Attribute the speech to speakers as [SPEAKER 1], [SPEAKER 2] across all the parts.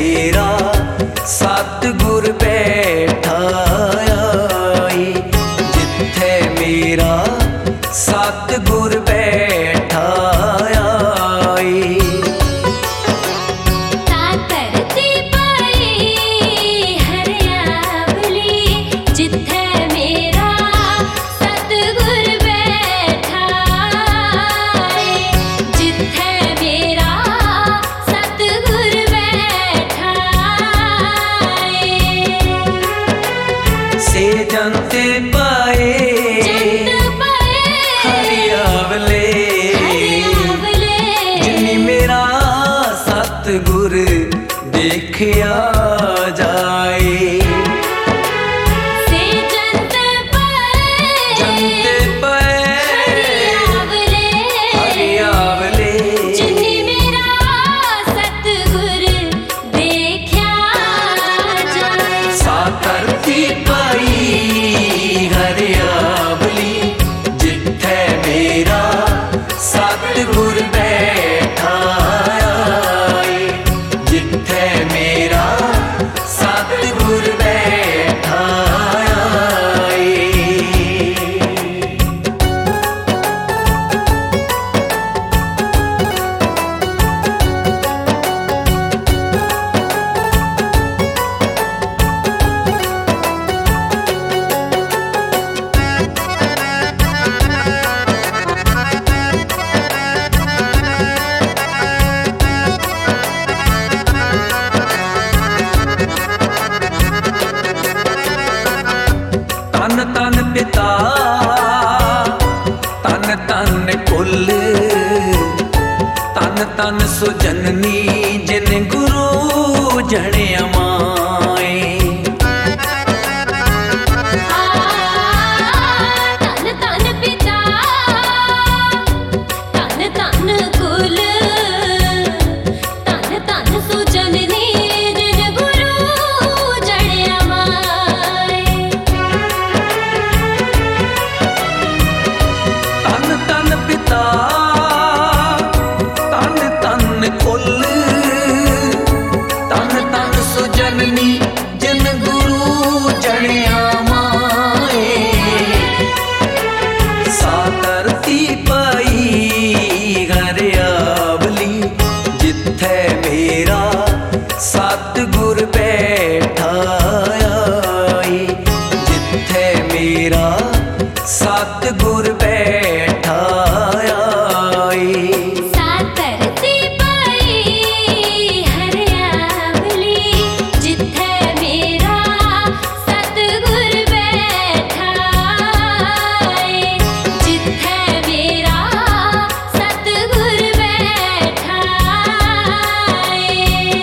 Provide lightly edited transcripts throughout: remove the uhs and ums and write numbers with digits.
[SPEAKER 1] मेरा सतगुर बैठा आई, जिथे मेरा सतगुर बैठा आई। से जनते पाए हरियावले, जिन्नी मेरा सतगुर देखिया जाए। जनते पाए हरियावले,
[SPEAKER 2] जिन्नी मेरा सतगुर देखिया जाए।
[SPEAKER 1] सातरती हरियावली, जिथे मेरा सतगुर बैठा आई, जिथे मेरा सतगुर बैठा आई। तन तन पिता तन तन कुल, तन तन सुजननी जिन गुरु जणिया माए।
[SPEAKER 2] तन तन पिता तन तन कुल, तन तन सुजननी जिन गुरु जणिया माए।
[SPEAKER 1] तन तन पिता तन तन कुल, तन तन सुजननी जिन गुरु जणिया माए। सातरती पाई हरियावली, जिथे मेरा सतगुर बैठा आई, जिथे मेरा सतगुर बैठा आई।
[SPEAKER 2] सातरती पाई हरियावली, जिथे मेरा सतगुर बैठा आई, जिथे मेरा सतगुर बैठा आई।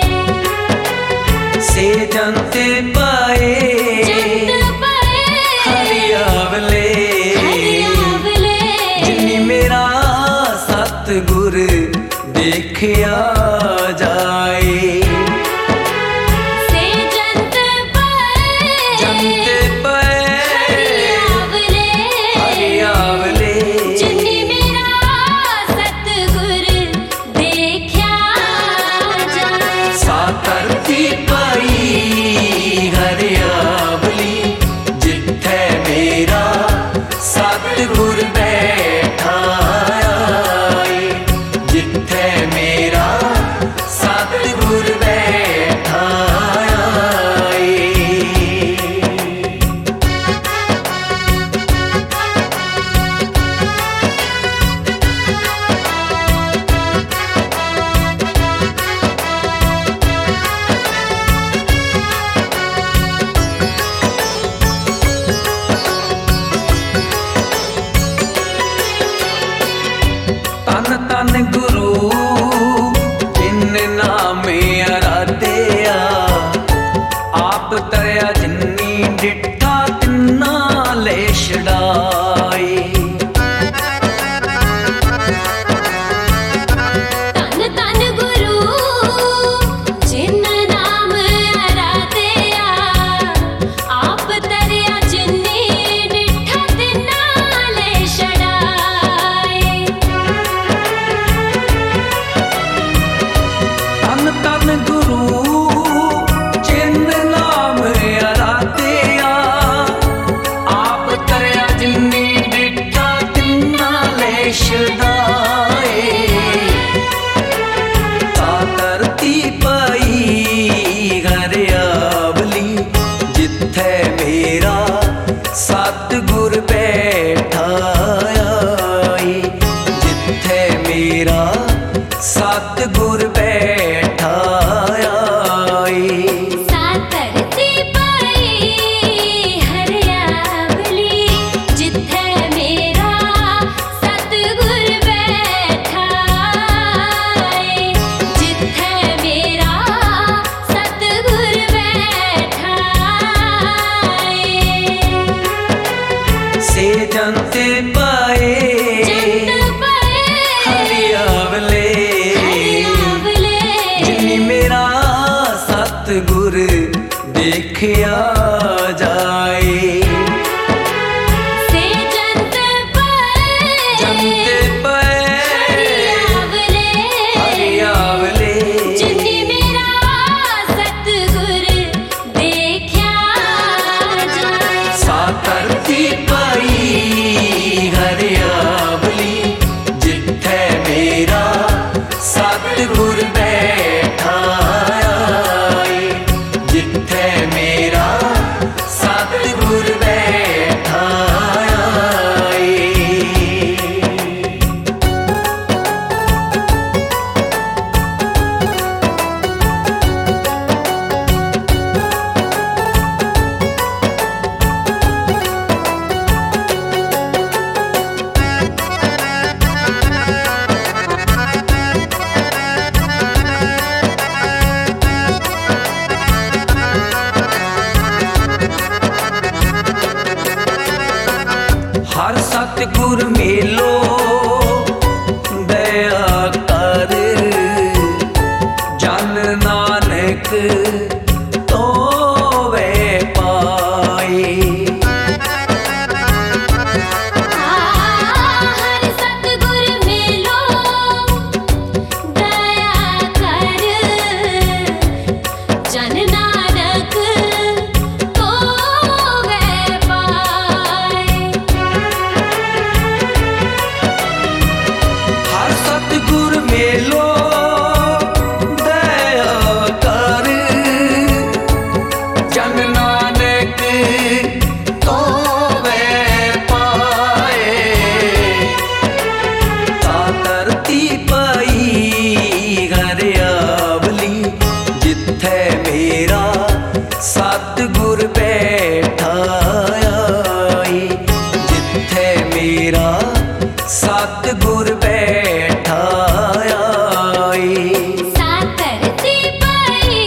[SPEAKER 1] से जनते पाए हरियावले, जिन्नी मेरा सतगुर देखिया जाए। जनते पाए हरियावले,
[SPEAKER 2] जिन्नी मेरा सतगुर देखिया जाए।
[SPEAKER 1] सातरती पाई हरियावली, जिथे मेरा सतगुर बैठा आई, जिथे मेरा सतगुर बैठा आई। तन तन गुरु जिन नामे आराध्या, आप तरया जिन्नी डिठा तिन्ना ले छड़ाई।
[SPEAKER 2] तन तन गुरु जिन नाम आराध्या, आप तरया जिन्नी डिठा तिन्ना ले छड़ाए।
[SPEAKER 1] तन तन गुरु सतगुर देखिया जाए।
[SPEAKER 2] से जंत पे हरियावले जिन्नी मेरा सतगुर देखिया जाए।
[SPEAKER 1] सातरती पाई हरियावली जिथे मेरा सतगुर बैठा आए। जिथे मेरा सतगुर बैठा आए। हर सतगुर मेलो दया कर। जन नानक तो वे पाए।
[SPEAKER 2] हर सतगुर मेलो दया कर। जन नानक तो वे पाए।
[SPEAKER 1] हर सतगुर मेलो दया कर। जन नानक तो वे पाए। सातरती पाई हरियावली जिथे मेरा सतगुर बैठा आए। जिथे मेरा सतगुर बैठा आए।
[SPEAKER 2] सातरती पाई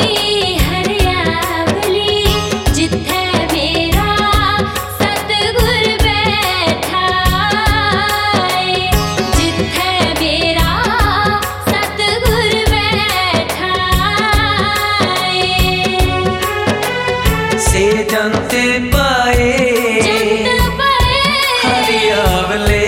[SPEAKER 2] हरियावली जिथे मेरा सतगुर बैठा आए। जिथे मेरा सतगुर बैठा आए।
[SPEAKER 1] से जंत पाए
[SPEAKER 2] जंत पे
[SPEAKER 1] हरियावले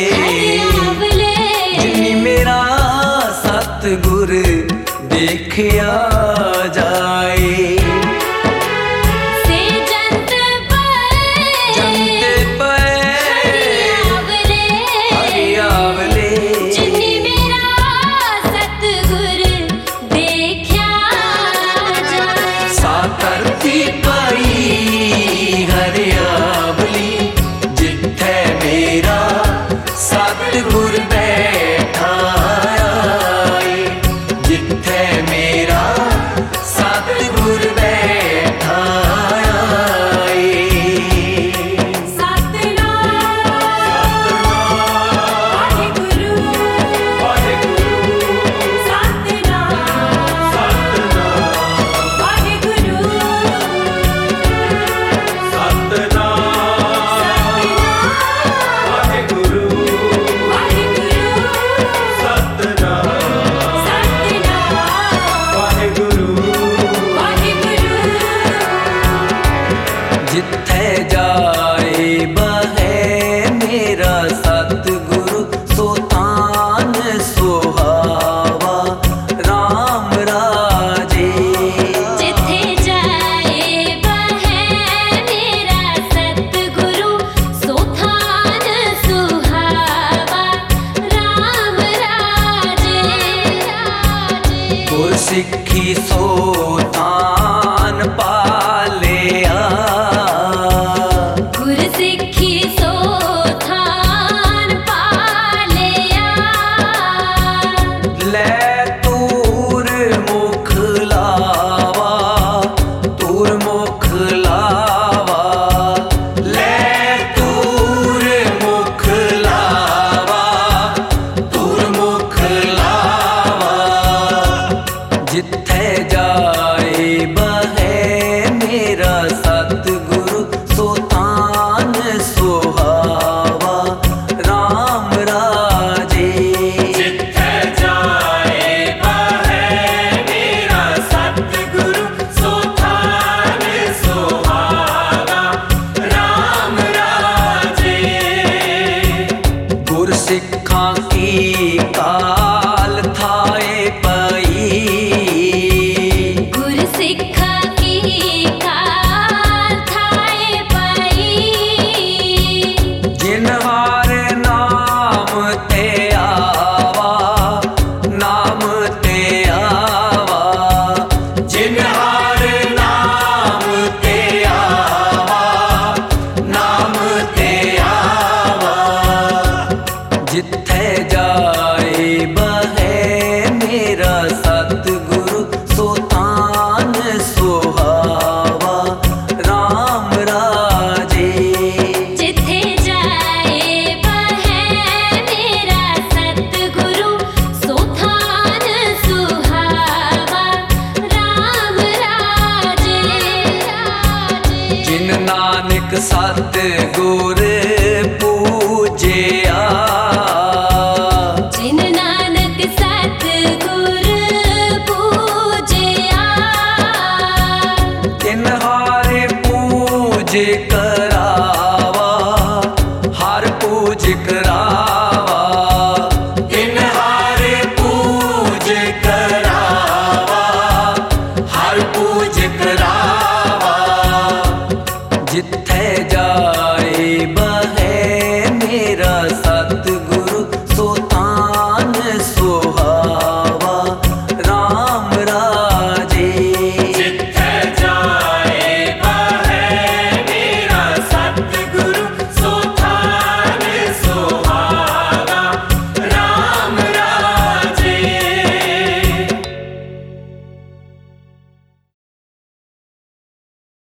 [SPEAKER 1] जिन्नी मेरा सतगुर देखिया जाए।
[SPEAKER 2] से जंत पे
[SPEAKER 1] हरियावले
[SPEAKER 2] जिन्नी मेरा सतगुर देखिया जाए।
[SPEAKER 1] सातरती पाई हरियावली जिथे मेरा सतगुर बैठा आए। जिथे मेरा सतगुर बैठा आए।
[SPEAKER 2] सतनाम वाहेगुरु
[SPEAKER 1] सतगुर पूजिया।
[SPEAKER 2] जिन नानक सतगुर पूजिया।
[SPEAKER 1] तिन हारे पूज कर